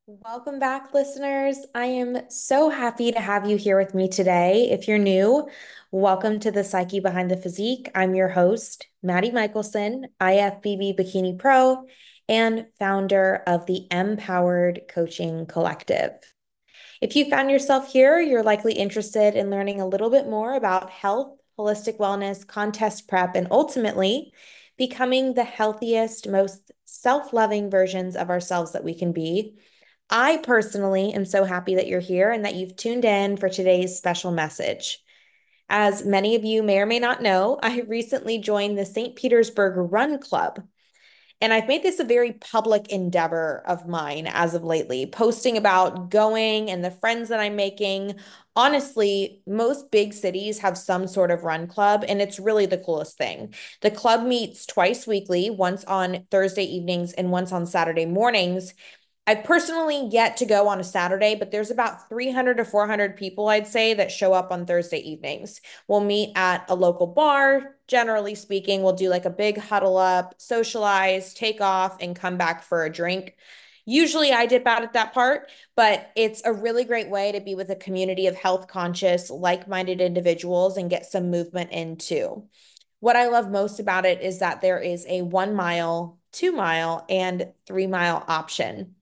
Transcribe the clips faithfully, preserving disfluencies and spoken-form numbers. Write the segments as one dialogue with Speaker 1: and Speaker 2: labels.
Speaker 1: Welcome back, listeners. I am so happy to have you here with me today. If you're new, welcome to the Psyche Behind the Physique. I'm your host, Maddie Michelson, I F B B Bikini Pro, and founder of the Empowered Coaching Collective. If you found yourself here, you're likely interested in learning a little bit more about health, holistic wellness, contest prep, and ultimately becoming the healthiest, most self-loving versions of ourselves that we can be. I personally am so happy that you're here and that you've tuned in for today's special message. As many of you may or may not know, I recently joined the Saint Petersburg Run Club. And I've made this a very public endeavor of mine as of lately, posting about going and the friends that I'm making. Honestly, most big cities have some sort of run club, and it's really the coolest thing. The club meets twice weekly, once on Thursday evenings and once on Saturday mornings. I personally get to go on a Saturday, but there's about three hundred to four hundred people, I'd say, that show up on Thursday evenings. We'll meet at a local bar. Generally speaking, we'll do like a big huddle up, socialize, take off, and come back for a drink. Usually I dip out at that part, but it's a really great way to be with a community of health conscious, like minded individuals and get some movement in too. What I love most about it is that there is a one mile, two mile, and three mile option.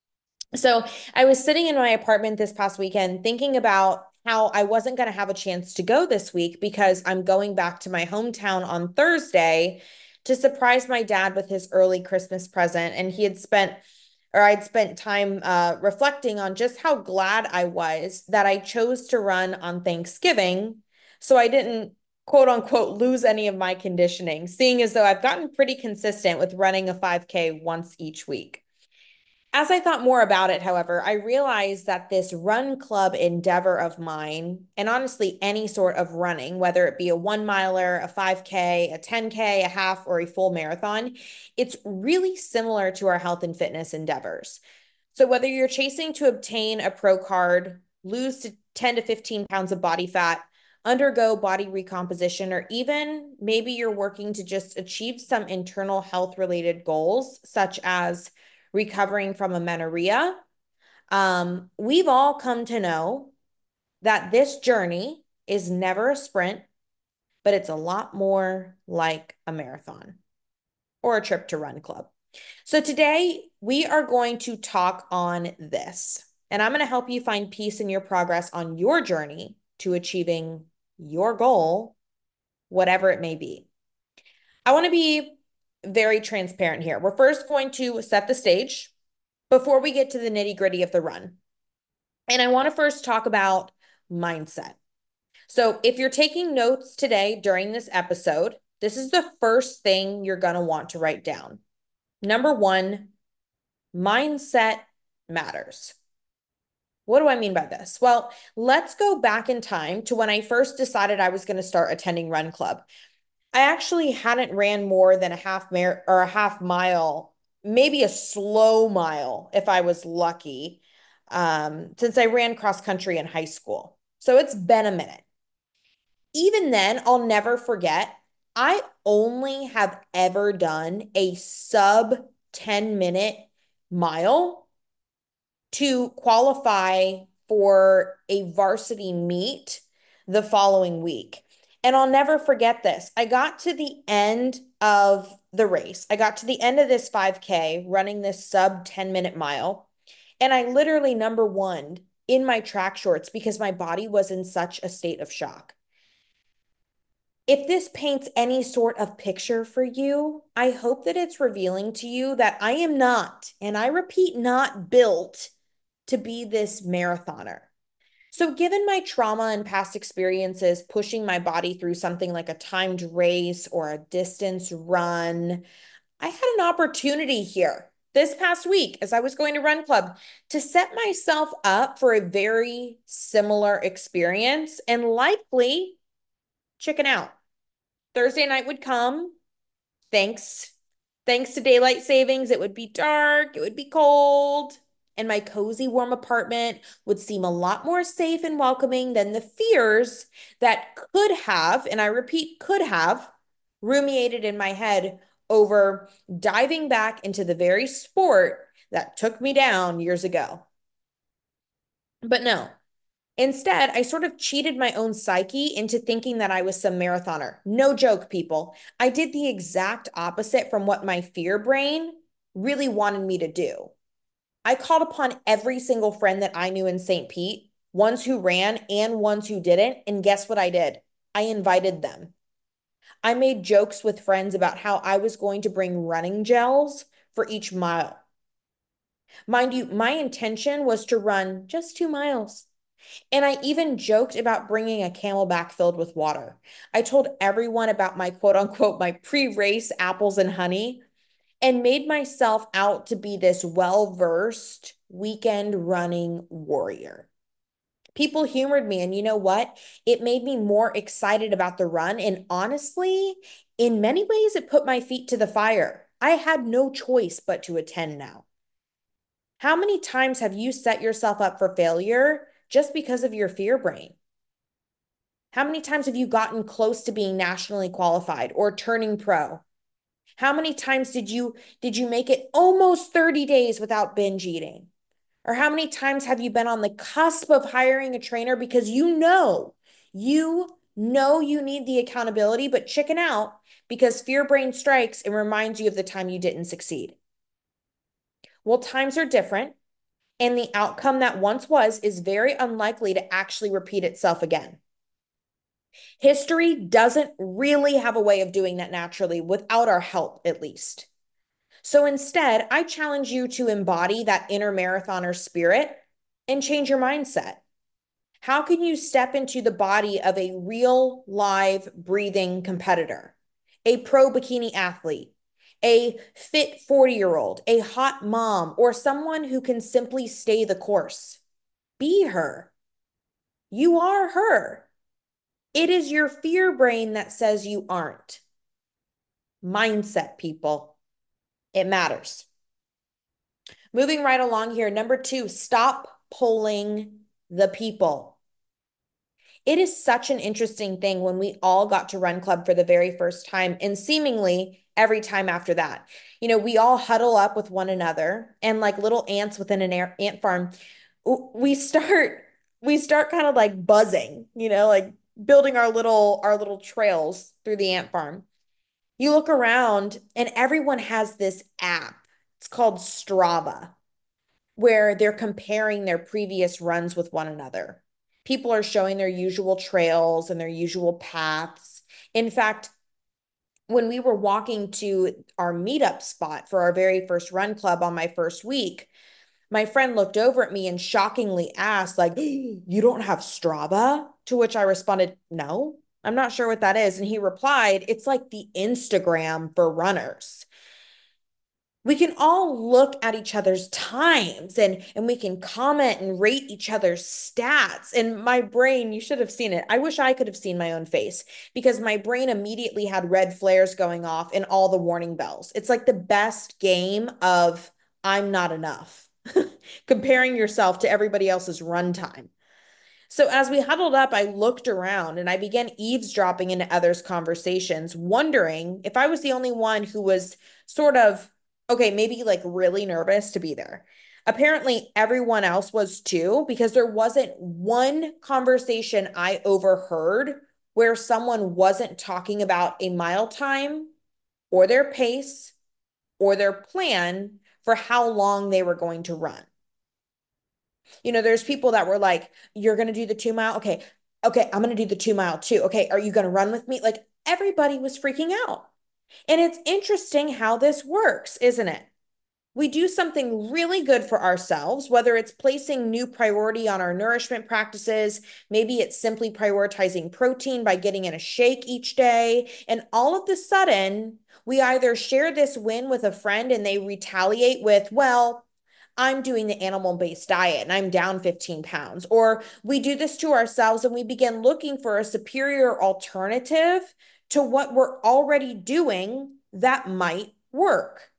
Speaker 1: So I was sitting in my apartment this past weekend thinking about how I wasn't going to have a chance to go this week because I'm going back to my hometown on Thursday to surprise my dad with his early Christmas present. And he had spent, or I'd spent time uh, reflecting on just how glad I was that I chose to run on Thanksgiving. So I didn't quote unquote lose any of my conditioning, seeing as though I've gotten pretty consistent with running a five K once each week. As I thought more about it, however, I realized that this run club endeavor of mine, and honestly, any sort of running, whether it be a one miler, a five K, a ten K, a half, or a full marathon, it's really similar to our health and fitness endeavors. So, whether you're chasing to obtain a pro card, lose to ten to fifteen pounds of body fat, undergo body recomposition, or even maybe you're working to just achieve some internal health related goals, such as recovering from amenorrhea, um, we've all come to know that this journey is never a sprint, but it's a lot more like a marathon or a trip to run club. So today we are going to talk on this, and I'm going to help you find peace in your progress on your journey to achieving your goal, whatever it may be. I want to be very transparent here. We're first going to set the stage before we get to the nitty gritty of the run. And I want to first talk about mindset. So, if you're taking notes today during this episode, this is the first thing you're going to want to write down. Number one, mindset matters. What do I mean by this? Well, let's go back in time to when I first decided I was going to start attending Run Club. I actually hadn't ran more than a half mar- or a half mile, maybe a slow mile if I was lucky, um, since I ran cross country in high school. So it's been a minute. Even then, I'll never forget, I only have ever done a sub ten minute mile to qualify for a varsity meet the following week. And I'll never forget this. I got to the end of the race. I got to the end of this five K running this sub ten minute mile. And I literally number one in my track shorts because my body was in such a state of shock. If this paints any sort of picture for you, I hope that it's revealing to you that I am not, and I repeat, not built to be this marathoner. So, given my trauma and past experiences pushing my body through something like a timed race or a distance run, I had an opportunity here this past week as I was going to Run Club to set myself up for a very similar experience and likely chicken out. Thursday night would come. Thanks. Thanks to daylight savings, it would be dark, it would be cold, and my cozy, warm apartment would seem a lot more safe and welcoming than the fears that could have, and I repeat, could have, ruminated in my head over diving back into the very sport that took me down years ago. But no, instead, I sort of cheated my own psyche into thinking that I was some marathoner. No joke, people. I did the exact opposite from what my fear brain really wanted me to do. I called upon every single friend that I knew in Saint Pete, ones who ran and ones who didn't. And guess what I did? I invited them. I made jokes with friends about how I was going to bring running gels for each mile. Mind you, my intention was to run just two miles. And I even joked about bringing a CamelBak filled with water. I told everyone about my quote unquote, my pre-race apples and honey, and made myself out to be this well-versed weekend running warrior. People humored me, and you know what? It made me more excited about the run. And honestly, in many ways, it put my feet to the fire. I had no choice but to attend now. How many times have you set yourself up for failure just because of your fear brain? How many times have you gotten close to being nationally qualified or turning pro? How many times did you did you make it almost thirty days without binge eating? Or how many times have you been on the cusp of hiring a trainer because you know, you know you need the accountability, but chicken out because fear brain strikes and reminds you of the time you didn't succeed? Well, times are different, and the outcome that once was is very unlikely to actually repeat itself again. History doesn't really have a way of doing that naturally without our help, at least. So instead, I challenge you to embody that inner marathoner spirit and change your mindset. How can you step into the body of a real, live, breathing competitor, a pro bikini athlete, a fit forty year old, a hot mom, or someone who can simply stay the course? Be her. You are her. It is your fear brain that says you aren't. Mindset, people. It matters. Moving right along here. Number two, stop polling the people. It is such an interesting thing when we all got to run club for the very first time and seemingly every time after that. You know, we all huddle up with one another and like little ants within an ant farm, we start we start kind of like buzzing, you know, like building our little our little trails through the ant farm. You look around and everyone has this app. It's called Strava, where they're comparing their previous runs with one another. People are showing their usual trails and their usual paths. In fact, when we were walking to our meetup spot for our very first run club on my first week, my friend looked over at me and shockingly asked, like, you don't have Strava? To which I responded, no, I'm not sure what that is. And he replied, it's like the Instagram for runners. We can all look at each other's times and and we can comment and rate each other's stats. And my brain, you should have seen it. I wish I could have seen my own face because my brain immediately had red flares going off and all the warning bells. It's like the best game of I'm not enough. Comparing yourself to everybody else's runtime. So as we huddled up, I looked around and I began eavesdropping into others' conversations, wondering if I was the only one who was sort of, okay, maybe like really nervous to be there. Apparently, everyone else was too, because there wasn't one conversation I overheard where someone wasn't talking about a mile time or their pace or their plan for how long they were going to run. You know, there's people that were like, you're going to do the two mile. Okay. Okay. I'm going to do the two mile too. Okay. Are you going to run with me? Like everybody was freaking out. And it's interesting how this works, isn't it? We do something really good for ourselves, whether it's placing new priority on our nourishment practices, maybe it's simply prioritizing protein by getting in a shake each day. And all of the sudden, we either share this win with a friend and they retaliate with, well, I'm doing the animal-based diet and I'm down fifteen pounds. Or we do this to ourselves and we begin looking for a superior alternative to what we're already doing that might work.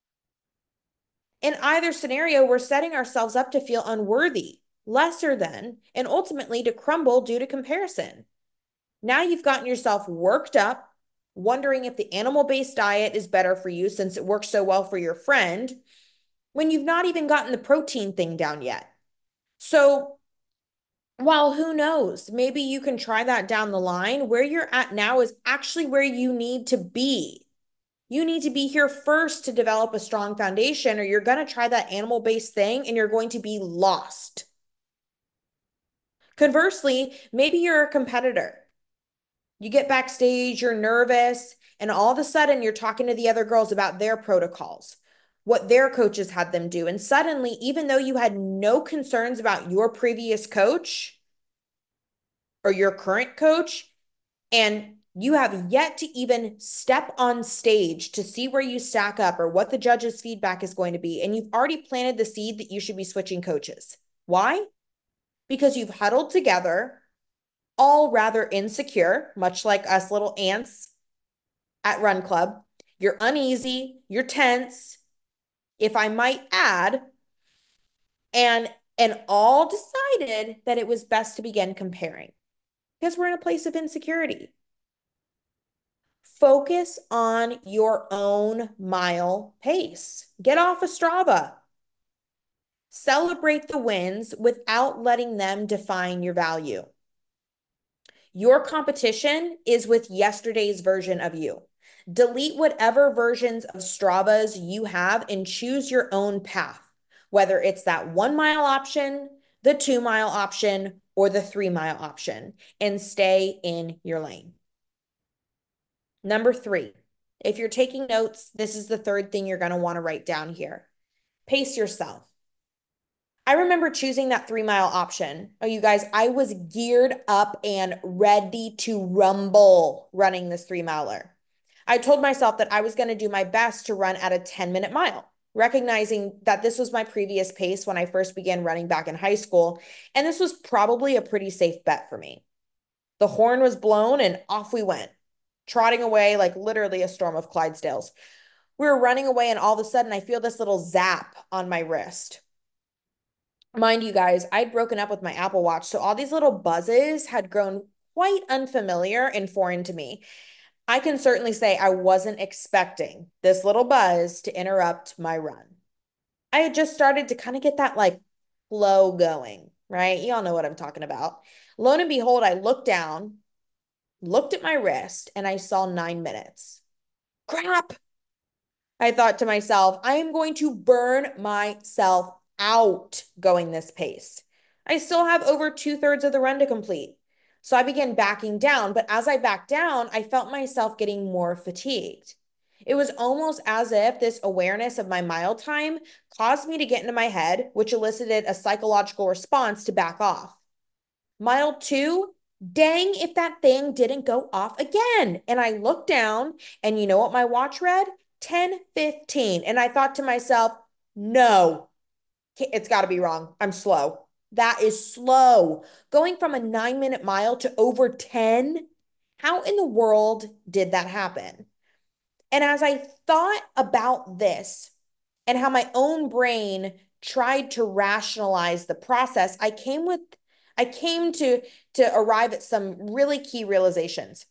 Speaker 1: In either scenario, we're setting ourselves up to feel unworthy, lesser than, and ultimately to crumble due to comparison. Now you've gotten yourself worked up, wondering if the animal-based diet is better for you since it works so well for your friend. when you've not even gotten the protein thing down yet. So, while who knows, maybe you can try that down the line. Where you're at now is actually where you need to be. You need to be here first to develop a strong foundation, or you're going to try that animal based thing and you're going to be lost. Conversely, maybe you're a competitor. You get backstage, you're nervous, and all of a sudden you're talking to the other girls about their protocols, what their coaches had them do. And suddenly, even though you had no concerns about your previous coach or your current coach, and you have yet to even step on stage to see where you stack up or what the judges' feedback is going to be, and you've already planted the seed that you should be switching coaches. Why? Because you've huddled together, all rather insecure, much like us little ants at Run Club. You're uneasy, you're tense, if I might add, and and all decided that it was best to begin comparing because we're in a place of insecurity. Focus on your own mile pace. Get off of Strava. Celebrate the wins without letting them define your value. Your competition is with yesterday's version of you. Delete whatever versions of Stravas you have and choose your own path, whether it's that one mile option, the two mile option, or the three mile option, and stay in your lane. Number three, if you're taking notes, this is the third thing you're going to want to write down here. Pace yourself. I remember choosing that three mile option. Oh, you guys, I was geared up and ready to rumble running this three miler. I told myself that I was going to do my best to run at a ten minute mile, recognizing that this was my previous pace when I first began running back in high school. And this was probably a pretty safe bet for me. The horn was blown and off we went, trotting away like literally a storm of Clydesdales. We were running away, and all of a sudden I feel this little zap on my wrist. Mind you guys, I'd broken up with my Apple Watch, so all these little buzzes had grown quite unfamiliar and foreign to me. I can certainly say I wasn't expecting this little buzz to interrupt my run. I had just started to kind of get that like flow going, right? Y'all know what I'm talking about. Lo and behold, I looked down, looked at my wrist, and I saw nine minutes. Crap. I thought to myself, I am going to burn myself out going this pace. I still have over two thirds of the run to complete. So I began backing down. But as I backed down, I felt myself getting more fatigued. It was almost as if this awareness of my mile time caused me to get into my head, which elicited a psychological response to back off. Mile two, dang if that thing didn't go off again. And I looked down, and you know what my watch read? ten fifteen. And I thought to myself, no, it's got to be wrong. I'm slow. That is slow. Going from a nine minute mile to over ten. How in the world did that happen? And as I thought about this and how my own brain tried to rationalize the process, I came with I came to to arrive at some really key realizations.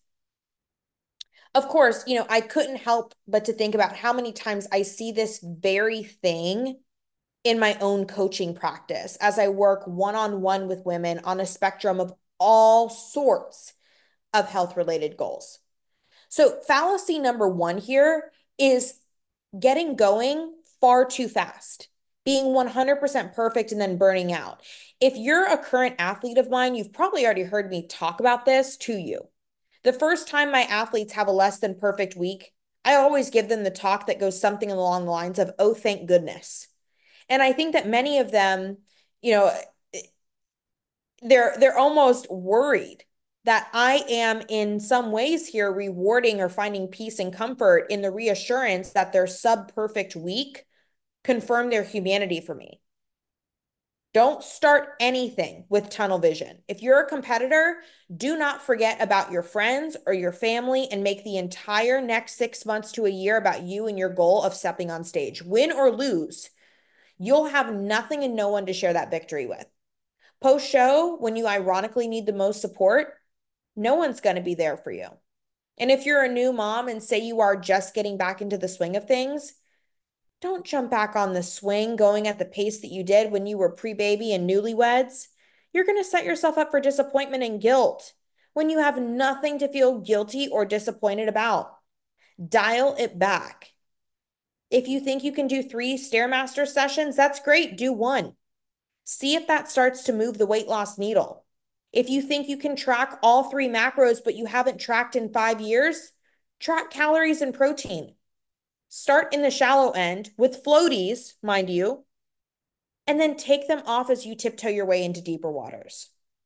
Speaker 1: Of course, you know, I couldn't help but to think about how many times I see this very thing in my own coaching practice as I work one-on-one with women on a spectrum of all sorts of health-related goals. So, fallacy number one here is getting going far too fast, being one hundred percent perfect and then burning out. If you're a current athlete of mine, you've probably already heard me talk about this to you. The first time my athletes have a less than perfect week, I always give them the talk that goes something along the lines of, oh, thank goodness. And I think that many of them, you know, they're they're almost worried that I am in some ways here rewarding or finding peace and comfort in the reassurance that their sub-perfect week confirmed their humanity for me. Don't start anything with tunnel vision. If you're a competitor, do not forget about your friends or your family and make the entire next six months to a year about you and your goal of stepping on stage. Win or lose, you'll have nothing and no one to share that victory with. Post show, when you ironically need the most support, no one's going to be there for you. And if you're a new mom and say you are just getting back into the swing of things, Don't jump back on the swing going at the pace that you did when you were pre-baby and newlyweds. You're going to set yourself up for disappointment and guilt when you have nothing to feel guilty or disappointed about. Dial it back. If you think you can do three Stairmaster sessions, that's great. Do one. See if that starts to move the weight loss needle. If you think you can track all three macros, but you haven't tracked in five years, track calories and protein. Start in the shallow end with floaties, mind you, and then take them off as you tiptoe your way into deeper waters.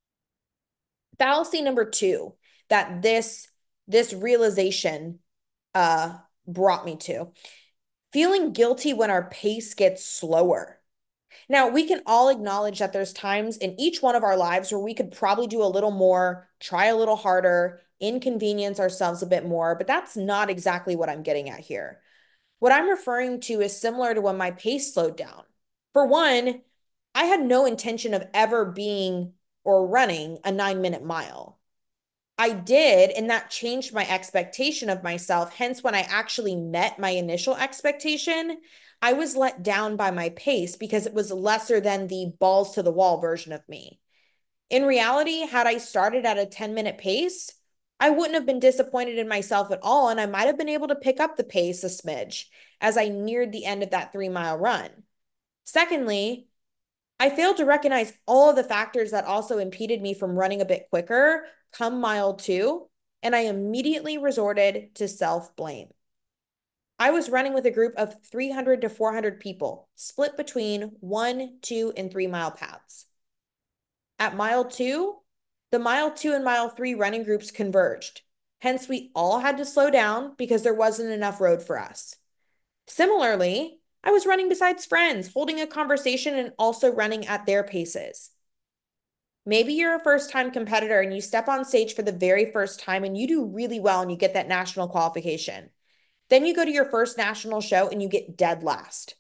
Speaker 1: Fallacy number two that this, this realization uh, brought me to. Feeling guilty when our pace gets slower. Now, we can all acknowledge that there's times in each one of our lives where we could probably do a little more, try a little harder, inconvenience ourselves a bit more, but that's not exactly what I'm getting at here. What I'm referring to is similar to when my pace slowed down. For one, I had no intention of ever being or running a nine minute mile. I did, and that changed my expectation of myself. Hence, when I actually met my initial expectation, I was let down by my pace because it was lesser than the balls to the wall version of me. In reality, had I started at a ten minute pace, I wouldn't have been disappointed in myself at all, and I might have been able to pick up the pace a smidge as I neared the end of that three mile run. Secondly, I failed to recognize all of the factors that also impeded me from running a bit quicker come mile two, and I immediately resorted to self-blame. I was running with a group of three hundred to four hundred people, split between one, two, and three mile paths. At mile two, the mile two and mile three running groups converged. Hence, we all had to slow down because there wasn't enough road for us. Similarly, I was running besides friends, holding a conversation and also running at their paces. Maybe you're a first-time competitor and you step on stage for the very first time and you do really well and you get that national qualification. Then you go to your first national show and you get dead last.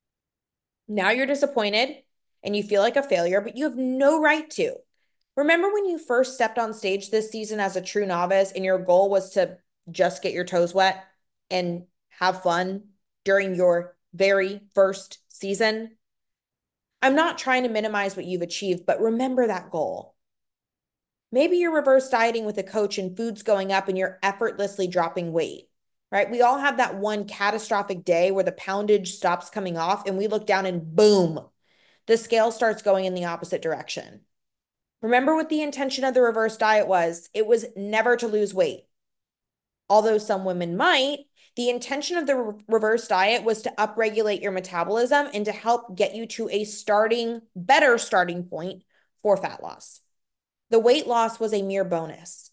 Speaker 1: Now you're disappointed and you feel like a failure, but you have no right to. Remember when you first stepped on stage this season as a true novice and your goal was to just get your toes wet and have fun during your very first season? I'm not trying to minimize what you've achieved, but remember that goal. Maybe you're reverse dieting with a coach and food's going up and you're effortlessly dropping weight, right? We all have that one catastrophic day where the poundage stops coming off and we look down and boom, the scale starts going in the opposite direction. Remember what the intention of the reverse diet was. It was never to lose weight. Although some women might, the intention of the re reverse diet was to upregulate your metabolism and to help get you to a starting, better starting point for fat loss. The weight loss was a mere bonus.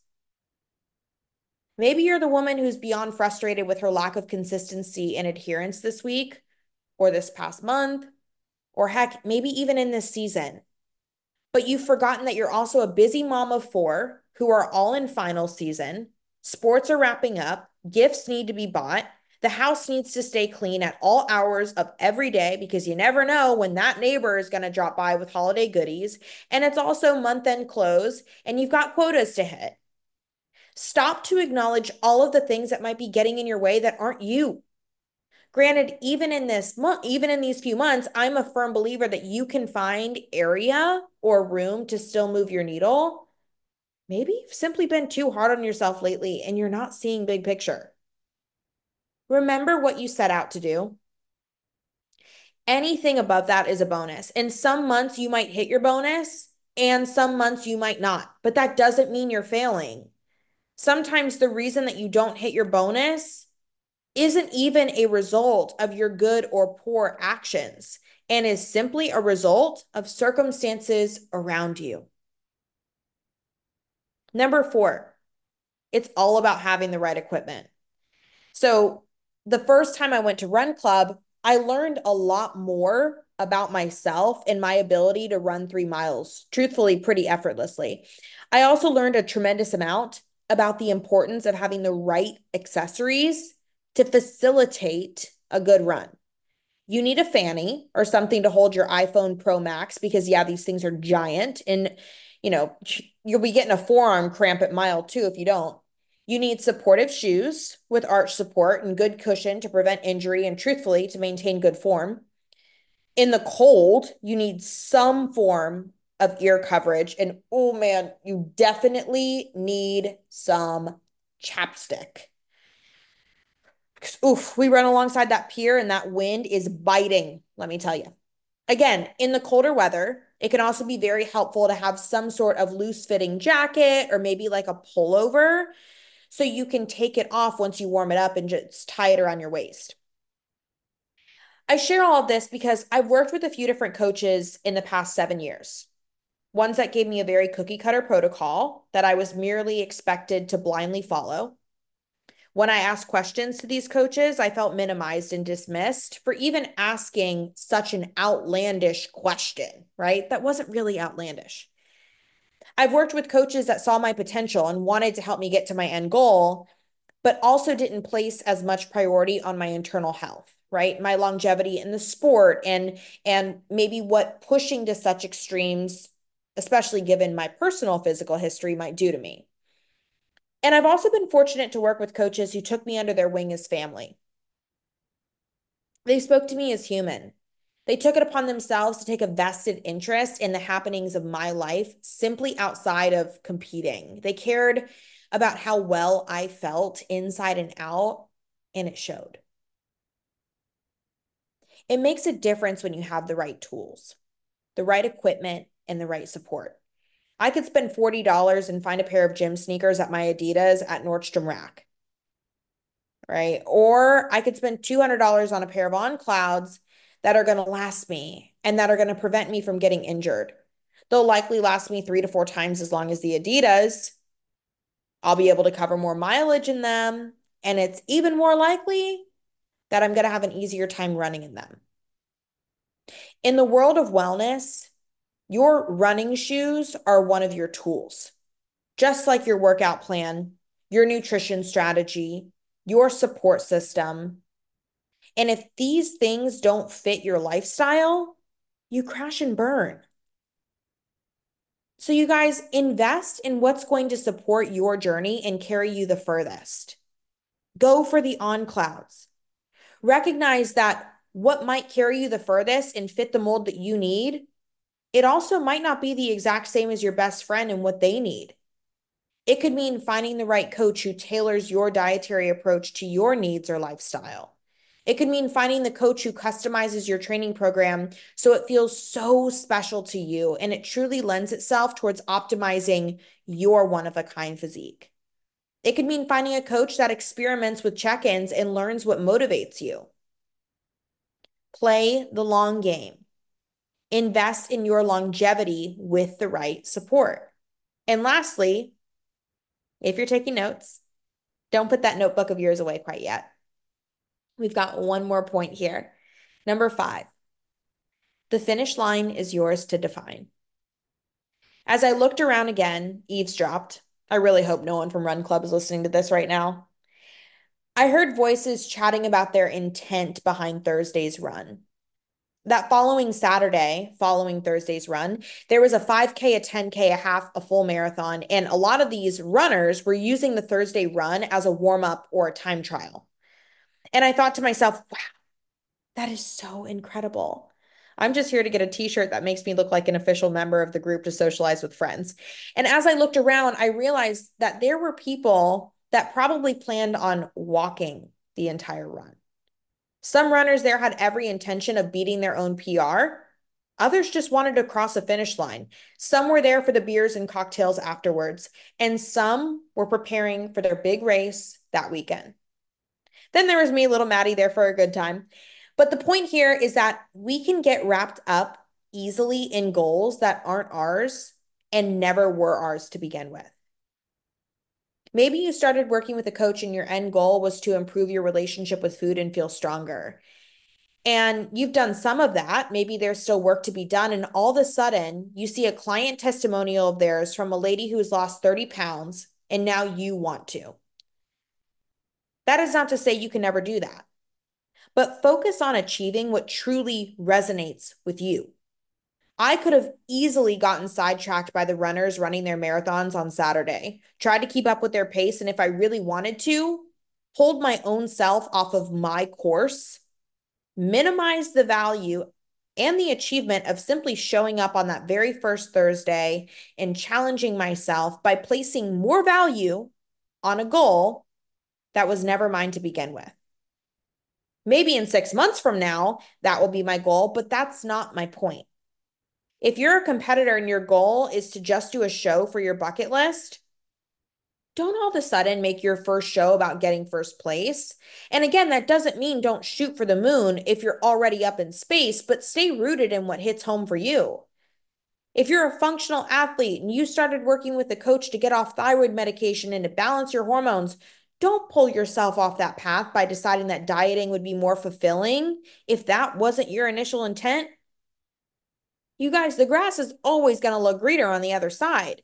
Speaker 1: Maybe you're the woman who's beyond frustrated with her lack of consistency and adherence this week, or this past month, or heck, maybe even in this season. But you've forgotten that you're also a busy mom of four who are all in final season. Sports are wrapping up. Gifts need to be bought. The house needs to stay clean at all hours of every day because you never know when that neighbor is going to drop by with holiday goodies. And it's also month-end close and you've got quotas to hit. Stop to acknowledge all of the things that might be getting in your way that aren't you. Granted, even in this month, even in these few months, I'm a firm believer that you can find area or room to still move your needle. Maybe you've simply been too hard on yourself lately and you're not seeing big picture. Remember what you set out to do. Anything above that is a bonus. In some months, you might hit your bonus and some months you might not, but that doesn't mean you're failing. Sometimes the reason that you don't hit your bonus isn't even a result of your good or poor actions and is simply a result of circumstances around you. Number four, it's all about having the right equipment. So the first time I went to Run Club, I learned a lot more about myself and my ability to run three miles, truthfully, pretty effortlessly. I also learned a tremendous amount about the importance of having the right accessories to facilitate a good run. You need a fanny or something to hold your iPhone Pro Max because, yeah, these things are giant and, you know, you'll be getting a forearm cramp at mile two if you don't. You need supportive shoes with arch support and good cushion to prevent injury and, truthfully, to maintain good form. In the cold, you need some form of ear coverage. And oh man, you definitely need some chapstick. Oof, we run alongside that pier and that wind is biting, let me tell you. Again, in the colder weather, it can also be very helpful to have some sort of loose fitting jacket or maybe like a pullover so you can take it off once you warm it up and just tie it around your waist. I share all of this because I've worked with a few different coaches in the past seven years. Ones that gave me a very cookie cutter protocol that I was merely expected to blindly follow. When I asked questions to these coaches, I felt minimized and dismissed for even asking such an outlandish question, right? That wasn't really outlandish. I've worked with coaches that saw my potential and wanted to help me get to my end goal, but also didn't place as much priority on my internal health, right? My longevity in the sport and and maybe what pushing to such extremes, especially given my personal physical history, might do to me. And I've also been fortunate to work with coaches who took me under their wing as family. They spoke to me as human. They took it upon themselves to take a vested interest in the happenings of my life simply outside of competing. They cared about how well I felt inside and out, and it showed. It makes a difference when you have the right tools, the right equipment, and the right support. I could spend forty dollars and find a pair of gym sneakers at my Adidas at Nordstrom Rack, right? Or I could spend two hundred dollars on a pair of On Clouds that are going to last me and that are going to prevent me from getting injured. They'll likely last me three to four times as long as the Adidas. I'll be able to cover more mileage in them, and it's even more likely that I'm going to have an easier time running in them. In the world of wellness, your running shoes are one of your tools, just like your workout plan, your nutrition strategy, your support system. And if these things don't fit your lifestyle, you crash and burn. So, you guys, invest in what's going to support your journey and carry you the furthest. Go for the on clouds. Recognize that what might carry you the furthest and fit the mold that you need, it also might not be the exact same as your best friend and what they need. It could mean finding the right coach who tailors your dietary approach to your needs or lifestyle. It could mean finding the coach who customizes your training program so it feels so special to you and it truly lends itself towards optimizing your one-of-a-kind physique. It could mean finding a coach that experiments with check-ins and learns what motivates you. Play the long game. Invest in your longevity with the right support. And lastly, if you're taking notes, don't put that notebook of yours away quite yet. We've got one more point here. Number five, the finish line is yours to define. As I looked around again, eavesdropped. I really hope no one from Run Club is listening to this right now. I heard voices chatting about their intent behind Thursday's run. That following Saturday, following Thursday's run, there was a five K, a ten K, a half, a full marathon, and a lot of these runners were using the Thursday run as a warm-up or a time trial. And I thought to myself, wow, that is so incredible. I'm just here to get a t-shirt that makes me look like an official member of the group to socialize with friends. And as I looked around, I realized that there were people that probably planned on walking the entire run. Some runners there had every intention of beating their own P R. Others just wanted to cross a finish line. Some were there for the beers and cocktails afterwards, and some were preparing for their big race that weekend. Then there was me, little Maddie, there for a good time. But the point here is that we can get wrapped up easily in goals that aren't ours and never were ours to begin with. Maybe you started working with a coach and your end goal was to improve your relationship with food and feel stronger. And you've done some of that. Maybe there's still work to be done. And all of a sudden, you see a client testimonial of theirs from a lady who's lost thirty pounds, and now you want to. That is not to say you can never do that, but focus on achieving what truly resonates with you. I could have easily gotten sidetracked by the runners running their marathons on Saturday, tried to keep up with their pace, and if I really wanted to, hold my own self off of my course, minimize the value and the achievement of simply showing up on that very first Thursday and challenging myself by placing more value on a goal that was never mine to begin with. Maybe in six months from now, that will be my goal, but that's not my point. If you're a competitor and your goal is to just do a show for your bucket list, don't all of a sudden make your first show about getting first place. And again, that doesn't mean don't shoot for the moon if you're already up in space, but stay rooted in what hits home for you. If you're a functional athlete and you started working with a coach to get off thyroid medication and to balance your hormones, don't pull yourself off that path by deciding that dieting would be more fulfilling if that wasn't your initial intent. You guys, the grass is always going to look greener on the other side.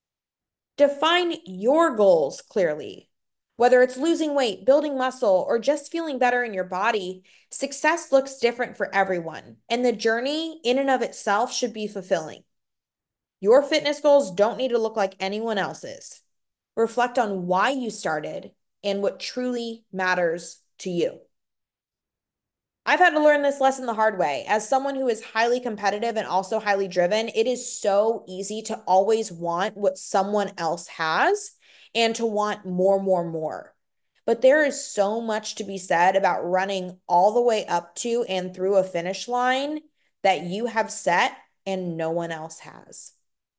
Speaker 1: Define your goals clearly. Whether it's losing weight, building muscle, or just feeling better in your body, success looks different for everyone, and the journey in and of itself should be fulfilling. Your fitness goals don't need to look like anyone else's. Reflect on why you started and what truly matters to you. I've had to learn this lesson the hard way. As someone who is highly competitive and also highly driven, it is so easy to always want what someone else has and to want more, more, more. But there is so much to be said about running all the way up to and through a finish line that you have set and no one else has.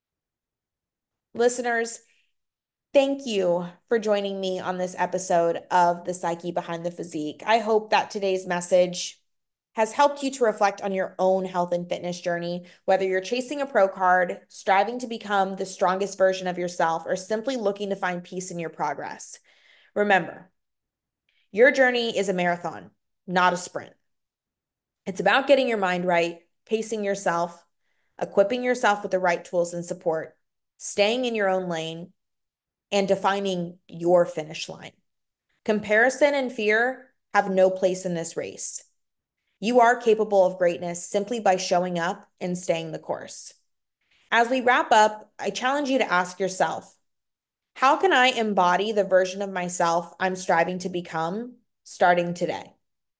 Speaker 1: Listeners, thank you for joining me on this episode of The Psyche Behind the Physique. I hope that today's message has helped you to reflect on your own health and fitness journey, whether you're chasing a pro card, striving to become the strongest version of yourself, or simply looking to find peace in your progress. Remember, your journey is a marathon, not a sprint. It's about getting your mind right, pacing yourself, equipping yourself with the right tools and support, staying in your own lane, and defining your finish line. Comparison and fear have no place in this race. You are capable of greatness simply by showing up and staying the course. As we wrap up, I challenge you to ask yourself, how can I embody the version of myself I'm striving to become starting today?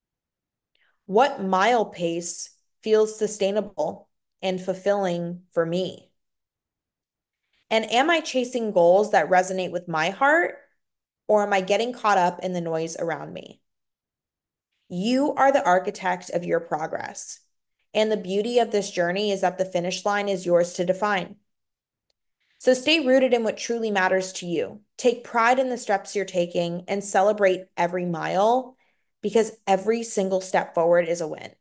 Speaker 1: What mile pace feels sustainable and fulfilling for me? And am I chasing goals that resonate with my heart, or am I getting caught up in the noise around me? You are the architect of your progress. And the beauty of this journey is that the finish line is yours to define. So stay rooted in what truly matters to you. Take pride in the steps you're taking and celebrate every mile, because every single step forward is a win.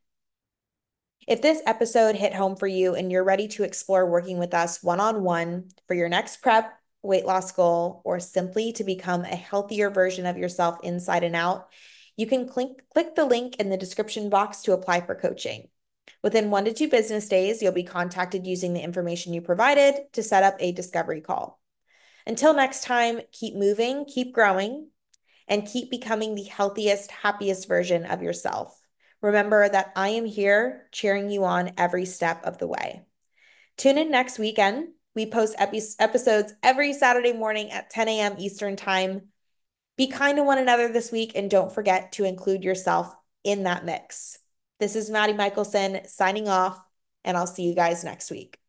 Speaker 1: If this episode hit home for you and you're ready to explore working with us one-on-one for your next prep, weight loss goal, or simply to become a healthier version of yourself inside and out, you can click, click the link in the description box to apply for coaching. Within one to two business days, you'll be contacted using the information you provided to set up a discovery call. Until next time, keep moving, keep growing, and keep becoming the healthiest, happiest version of yourself. Remember that I am here cheering you on every step of the way. Tune in next weekend. We post epi- episodes every Saturday morning at ten a.m. Eastern Time. Be kind to one another this week, and don't forget to include yourself in that mix. This is Maddie Michelson signing off, and I'll see you guys next week.